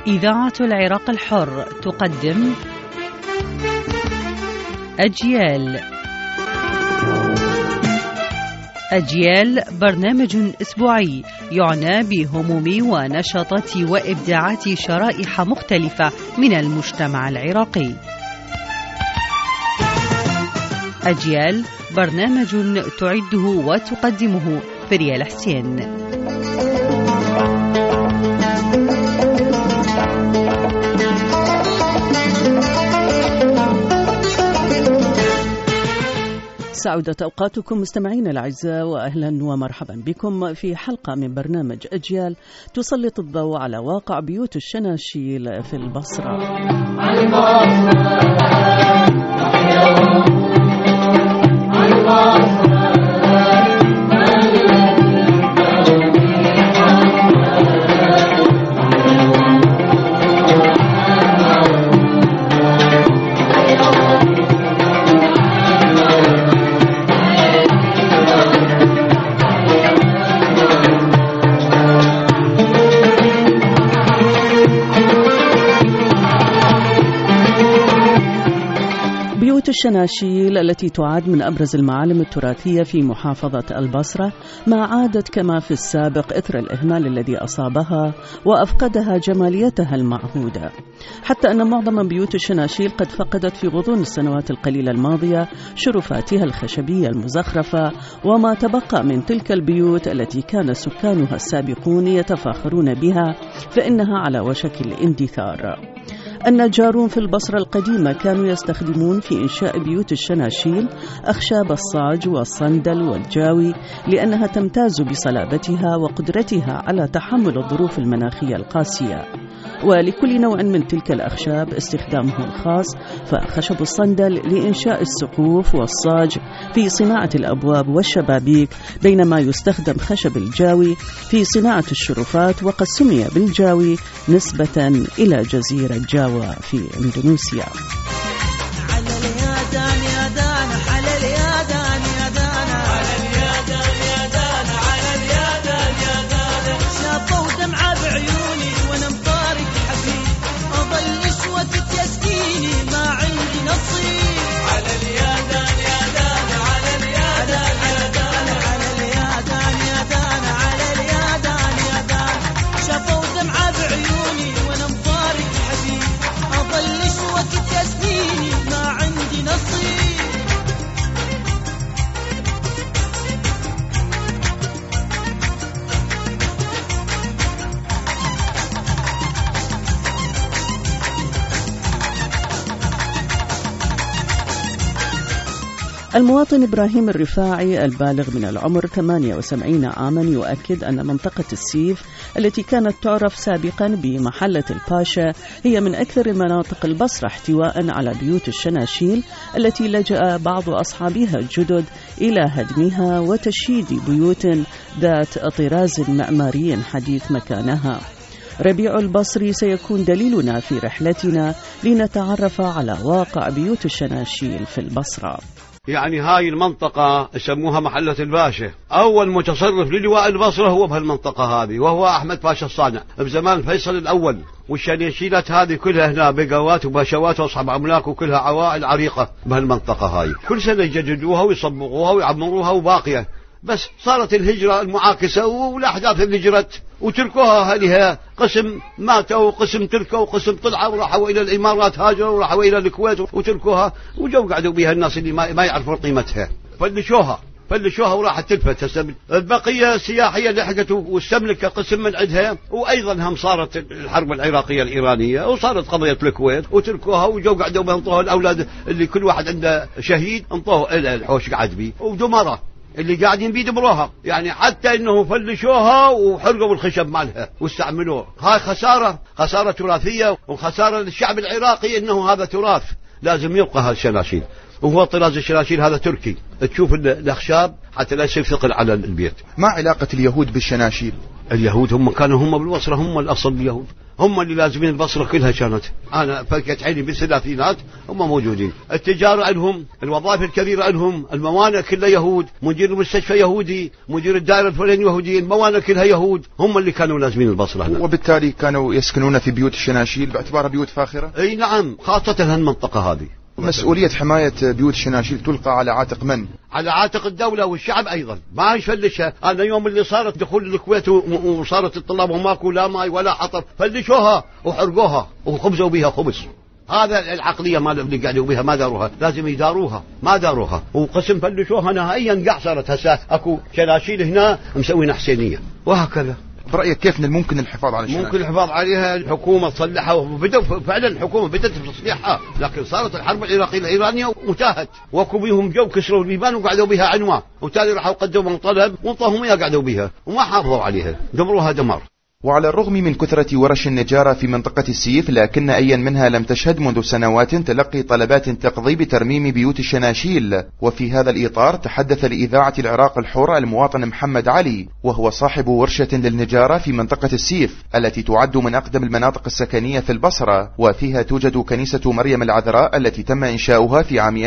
إذاعة العراق الحر تقدم أجيال برنامج أسبوعي يعنى بهموم ونشاطات وإبداعات شرائح مختلفة من المجتمع العراقي. أجيال برنامج تعده وتقدمه فريال حسين. سعودت أوقاتكم مستمعين الأعزاء، وأهلا ومرحبا بكم في حلقة من برنامج أجيال تسلط الضوء على واقع بيوت الشناشيل في البصرة. بيوت الشناشيل التي تعد من أبرز المعالم التراثية في محافظة البصرة ما عادت كما في السابق إثر الإهمال الذي أصابها وأفقدها جماليتها المعهودة، حتى أن معظم بيوت الشناشيل قد فقدت في غضون السنوات القليلة الماضية شرفاتها الخشبية المزخرفة، وما تبقى من تلك البيوت التي كان سكانها السابقون يتفاخرون بها فإنها على وشك الاندثار. النجارون في البصرة القديمة كانوا يستخدمون في إنشاء بيوت الشناشيل أخشاب الصاج والصندل والجاوي لأنها تمتاز بصلابتها وقدرتها على تحمل الظروف المناخية القاسية، ولكل نوع من تلك الأخشاب استخدامه الخاص، فخشب الصندل لإنشاء السقوف والصاج في صناعة الأبواب والشبابيك، بينما يستخدم خشب الجاوي في صناعة الشرفات، وقد سمي بالجاوي نسبة إلى جزيرة جاوا في إندونيسيا. المواطن إبراهيم الرفاعي البالغ من العمر 78 عاما يؤكد أن منطقة السيف التي كانت تعرف سابقا بمحلة الباشا هي من أكثر المناطق البصرة احتواء على بيوت الشناشيل التي لجأ بعض أصحابها الجدد إلى هدمها وتشييد بيوت ذات طراز معماري حديث مكانها. ربيع البصري سيكون دليلنا في رحلتنا لنتعرف على واقع بيوت الشناشيل في البصرة. يعني هاي المنطقة يسموها محلة الباشا، أول متصرف للواء البصرة هو بهالمنطقة هذه، وهو أحمد باشا الصانع بزمان فيصل الأول. والشناشيلات هذه كلها هنا بقوات وباشوات وأصحاب أملاك وكلها عوائل عريقة بهالمنطقة هاي، كل سنة يجددوها ويصبغوها ويعمروها وباقية. بس صارت الهجرة المعاكسة والأحداث اللي جرت وتركوها هذه قسم ماتوا وقسم تركوا وقسم طلعوا وراحوا إلى الإمارات، هاجروا وراحوا إلى الكويت وتركوها وجو قعدوا بها الناس اللي ما يعرفون قيمتها، فلشوها وراحت تلفت. البقية السياحية لحقت واستملك قسم من عندها، وأيضا هم صارت الحرب العراقية الإيرانية وصارت قضية الكويت وتركوها وجو قعدوا بانطوها الأولاد اللي كل واحد عنده شهيد انطوه الحوش قعد بيه ودمره اللي قاعدين بيدمروها، يعني حتى انه فلشوها وحرقوا الخشب مالها واستعملوه. هاي خسارة تراثية وخسارة للشعب العراقي، انه هذا تراث لازم يبقى هالشناشيل. وهو طراز الشناشيل هذا تركي، تشوف الأخشاب حتى لا يصير ثقل على البيت. ما علاقة اليهود بالشناشيل؟ اليهود هم كانوا هم بالبصرة، هم الأصل اليهود، هم اللي لازمين البصرة كلها كانت. أنا فكت عيني بالثلاثينات هم موجودين. التجارة عندهم، الوظائف الكبيرة عندهم، الموانئ كلها يهود، مدير المستشفى يهودي، مدير الدائرة الفلانية يهودي، الموانئ كلها يهود، هم اللي كانوا لازمين البصرة هنا. وبالتالي كانوا يسكنون في بيوت الشناشيل باعتبارها بيوت فاخرة؟ أي نعم، خاصة هالمنطقة هذه. مسؤولية حماية بيوت الشناشيل تلقى على عاتق من؟ على عاتق الدولة والشعب أيضا، ما يفلشها. أنا يوم اللي صارت دخول الكويت وصارت الطلاب وماكو لا ماي ولا حطب، فلشوها وحرقوها وخبزوا بها خبز. هذا العقلية ما اللي قاعدوا بها، ما داروها، لازم يداروها، ما داروها، وقسم فلشوها نهائيا. قاع صارت هسه اكو شناشيل هنا مسوينا حسينية وهكذا. برأيك كيف من الممكن الحفاظ على الشناشيل؟ ممكن الحفاظ عليها، الحكومة تصلحها، وبدأ فعلا الحكومة بدأت في تصليحها، لكن صارت الحرب العراقية الإيرانية وانتهت، وكو بيهم جو كسروا البيبان وقعدوا بها عنوة، وتالي راحوا قدموا طلب وانطاهم اياها قعدوا بها وما حافظوا عليها، دمروها دمار. وعلى الرغم من كثرة ورش النجارة في منطقة السيف، لكن أي منها لم تشهد منذ سنوات تلقي طلبات تقضي بترميم بيوت الشناشيل. وفي هذا الإطار تحدث لإذاعة العراق الحر المواطن محمد علي، وهو صاحب ورشة للنجارة في منطقة السيف التي تعد من أقدم المناطق السكنية في البصرة، وفيها توجد كنيسة مريم العذراء التي تم إنشاؤها في عام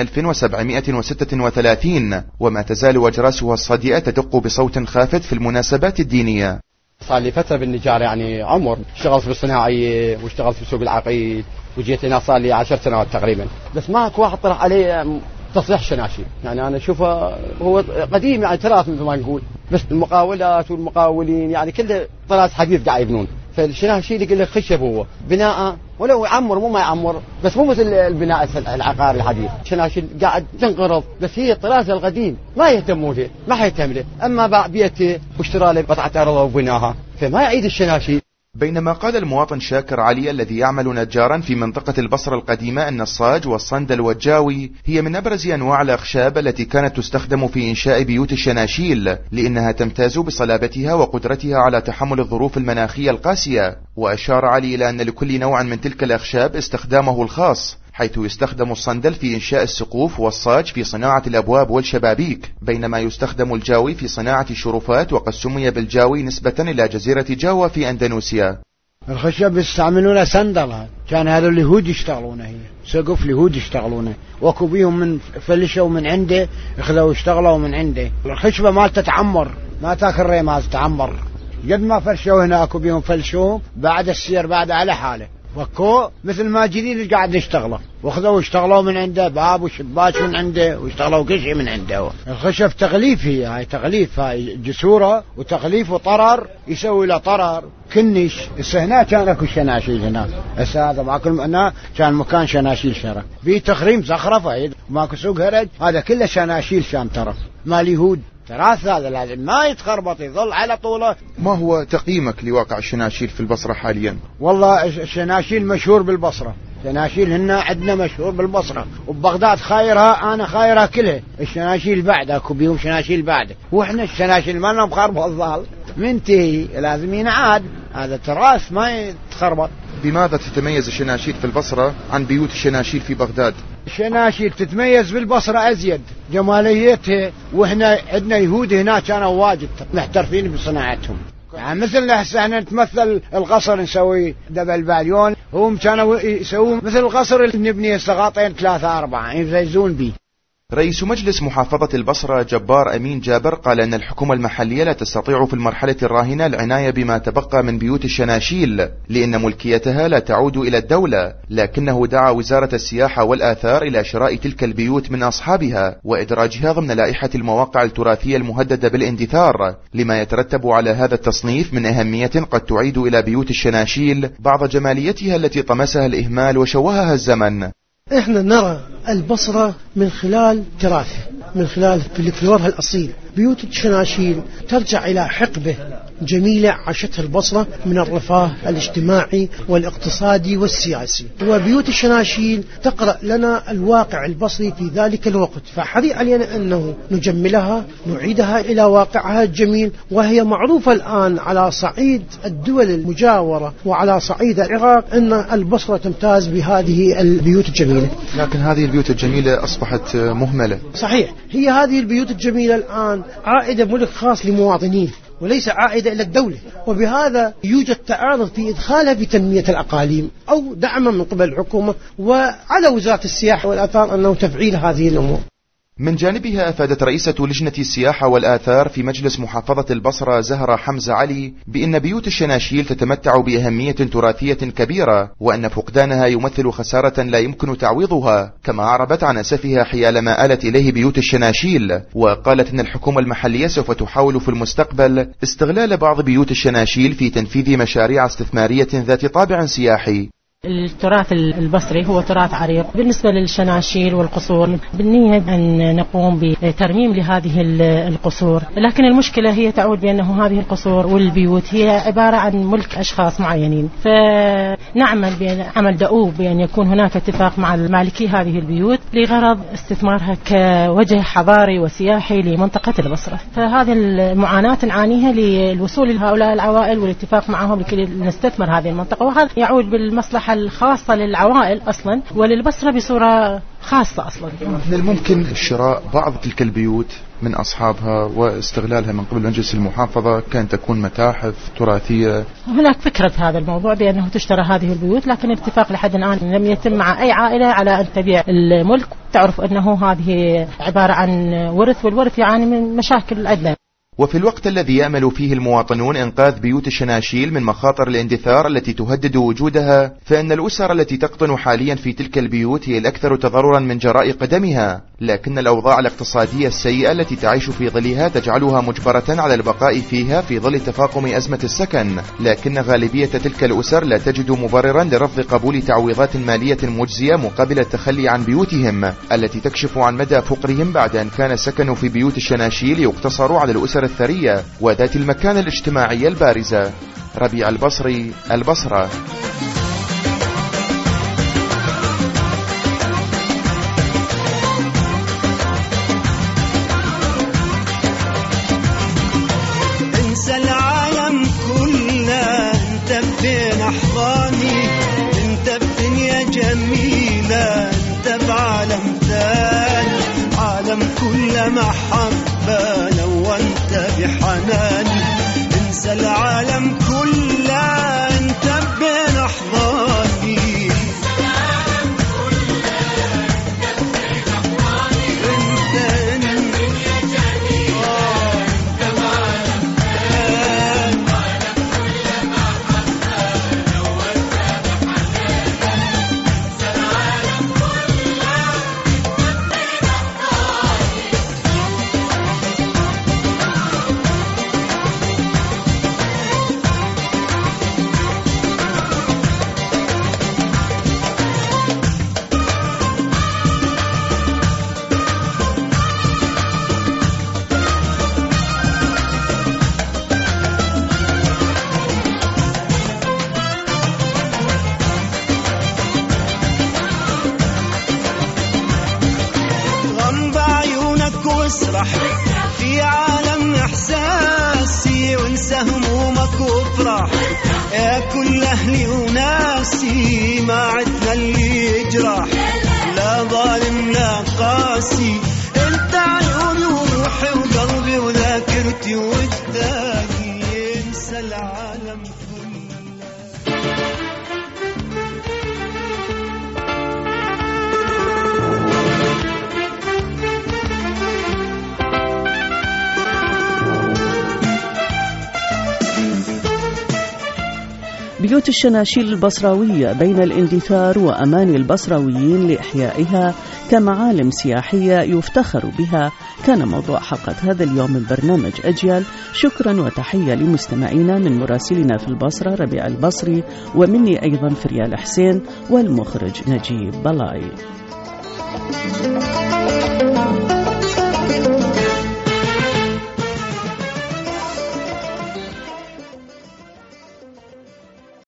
1736، وما تزال أجراسها الصديئة تدق بصوت خافت في المناسبات الدينية. صار لي فترة بالنجار، يعني عمر اشتغلت بالصناعية واشتغلت في سوق العقيد، وجيت هنا صار لي 10 سنوات تقريبا، بس ماكو واحد طرح عليه تصليح شناشيل. يعني أنا أشوفه هو قديم، يعني تراث مثل ما نقول، بس المقاولات والمقاولين يعني كله طراز حديث قاعد يبنون. فالشناشيل يقول لك خشب هو بناء، ولو يعمر مو ما يعمر، بس مو مثل البناء العقار الحديث. الشناشيل قاعد تنقرض، بس هي الطراز القديم ما يهتمون له، ما حيهتم له، اما باع بيته واشترى له قطعه ارض وبناها، فما يعيد الشناشيل. بينما قال المواطن شاكر علي الذي يعمل نجارا في منطقة البصرة القديمة أن الصاج والصندل والجاوي هي من أبرز أنواع الأخشاب التي كانت تستخدم في إنشاء بيوت الشناشيل، لأنها تمتاز بصلابتها وقدرتها على تحمل الظروف المناخية القاسية. وأشار علي إلى أن لكل نوع من تلك الأخشاب استخدامه الخاص، حيث يستخدم الصندل في إنشاء السقوف، والصاج في صناعة الأبواب والشبابيك، بينما يستخدم الجاوي في صناعة الشرفات، وقد سمي بالجاوي نسبة إلى جزيرة جاوا في أندونيسيا. الخشب يستعملونه سندل، كان هذا اليهود يشتغلونه، هي سقف اليهود يشتغلونه، وكو بيهم من فلشوا من عنده اخذوا اشتغلوا من عنده. الخشبة ما تتعمر، ما تاكل ريماز تعمر، قد ما فرشوا هناك وبيهم فلشوا بعد السير بعد على حاله، وكو مثل ما جديد اللي قاعد يشتغله، واخذوا اشتغلوا من عنده باب وشباك من عنده، واشتغلوا كل شيء من عنده. الخشب تغليف، هاي تغليف، هاي جسوره وتغليف وطرر، يسوي له طرر كنش. هنا كان اكو شناشيل هناك، هسه هذا ماكو، هنا كان مكان شناشيل شرف، في تخريم زخرفه، ماكو سوق هرج، هذا كله شناشيل شام ترف مال يهود. تراث هذا لازم ما يتخربط، يظل على طوله. ما هو تقييمك لواقع الشناشيل في البصرة حاليا؟ والله الشناشيل مشهور بالبصرة، شناشيل هنا عندنا مشهور بالبصرة، وبغداد خايرها، أنا خايرها كلها. الشناشيل بعد أكو بيهم شناشيل بعد، وإحنا الشناشيل ما لنا مخربط الظال منتهي، لازم ينعاد، هذا تراث ما يتخربط. بماذا تتميز الشناشيل في البصرة عن بيوت الشناشيل في بغداد؟ الشناشيل تتميز بالبصرة أزيد جماليتها، وإحنا عندنا يهود هنا كانوا واجد محترفين بصناعتهم، يعني مثلنا هسه احنا نتمثل القصر نسوي دبل باليون، هم كانوا يسوون مثل القصر اللي نبنيه سقاطين 3 4 يفزون به. رئيس مجلس محافظة البصرة جبار أمين جابر قال أن الحكومة المحلية لا تستطيع في المرحلة الراهنة العناية بما تبقى من بيوت الشناشيل، لأن ملكيتها لا تعود إلى الدولة، لكنه دعا وزارة السياحة والآثار إلى شراء تلك البيوت من أصحابها وإدراجها ضمن لائحة المواقع التراثية المهددة بالاندثار، لما يترتب على هذا التصنيف من أهمية قد تعيد إلى بيوت الشناشيل بعض جماليتها التي طمسها الإهمال وشوهها الزمن. احنا نرى البصرة من خلال تراثه، من خلال فلكلورها الأصيل. بيوت الشناشيل ترجع إلى حقبة جميلة عاشتها البصرة من الرفاه الاجتماعي والاقتصادي والسياسي، وبيوت الشناشيل تقرأ لنا الواقع البصري في ذلك الوقت، فحري علينا أنه نجملها، نعيدها إلى واقعها الجميل. وهي معروفة الآن على صعيد الدول المجاورة وعلى صعيد العراق أن البصرة تمتاز بهذه البيوت الجميلة. الدولة. لكن هذه البيوت الجميلة أصبحت مهملة. صحيح، هي هذه البيوت الجميلة الآن عائدة ملك خاص لمواطنين وليس عائدة إلى الدولة، وبهذا يوجد تعارض في إدخالها في تنمية الأقاليم أو دعمها من قبل الحكومة، وعلى وزارة السياحة والآثار أنه تفعيل هذه الأمور. من جانبها أفادت رئيسة لجنة السياحة والآثار في مجلس محافظة البصرة زهرة حمزة علي بأن بيوت الشناشيل تتمتع بأهمية تراثية كبيرة، وأن فقدانها يمثل خسارة لا يمكن تعويضها، كما أعربت عن أسفها حيالما آلت إليه بيوت الشناشيل، وقالت أن الحكومة المحلية سوف تحاول في المستقبل استغلال بعض بيوت الشناشيل في تنفيذ مشاريع استثمارية ذات طابع سياحي. التراث البصري هو تراث عريق. بالنسبة للشناشيل والقصور بالنية أن نقوم بترميم لهذه القصور، لكن المشكلة هي تعود بأنه هذه القصور والبيوت هي عبارة عن ملك أشخاص معينين، فنعمل بعمل دؤوب بأن يكون هناك اتفاق مع مالكي هذه البيوت لغرض استثمارها كوجه حضاري وسياحي لمنطقة البصرة. فهذه المعاناة نعانيها للوصول لهؤلاء العوائل والاتفاق معهم لكي نستثمر هذه المنطقة، وهذا يعود بالمصلحة الخاصة للعوائل أصلا وللبصرة بصورة خاصة أصلا. من الممكن شراء بعض تلك البيوت من أصحابها واستغلالها من قبل مجلس المحافظة كان تكون متاحف تراثية. هناك فكرة هذا الموضوع بأنه تشترى هذه البيوت، لكن الاتفاق لحد الآن لم يتم مع أي عائلة على أن تبيع الملك. تعرف أنه هذه عبارة عن ورث، والورث يعاني من مشاكل عدة. وفي الوقت الذي يأمل فيه المواطنون إنقاذ بيوت الشناشيل من مخاطر الاندثار التي تهدد وجودها، فإن الأسر التي تقطن حاليا في تلك البيوت هي الأكثر تضررا من جراء قدمها، لكن الأوضاع الاقتصادية السيئة التي تعيش في ظلها تجعلها مجبرة على البقاء فيها في ظل تفاقم أزمة السكن، لكن غالبية تلك الأسر لا تجد مبررا لرفض قبول تعويضات مالية مجزية مقابل التخلي عن بيوتهم التي تكشف عن مدى فقرهم بعد أن كان السكن في بيوت الشناشيل يقتصر على الأسر الثرية وذات المكانة الاجتماعية البارزة. ربيع البصري، البصرة. انسى العالم كله، انت بين احضاني، انت بدنيا جميلة، انت بعالم ثاني، عالم كله محبة لو انت بحناني. انسى العالم كله، انت بين احضاني، واسرح في عالم احساسي، وانسى همومك وافرح يا كل اهلي وناسي. ما عدنا اللي يجرح، لا ظالم لا قاسي، انت عيوني وروحي وقلبي وذاكرتي وجداني. انسى العالم كله. بيوت الشناشيل البصراوية بين الاندثار وأمان البصراويين لإحيائها كمعالم سياحية يفتخر بها كان موضوع حلقة هذا اليوم من برنامج أجيال. شكرا وتحية لمستمعينا من مراسلنا في البصرة ربيع البصري، ومني أيضا فريال حسين، والمخرج نجيب بلاي.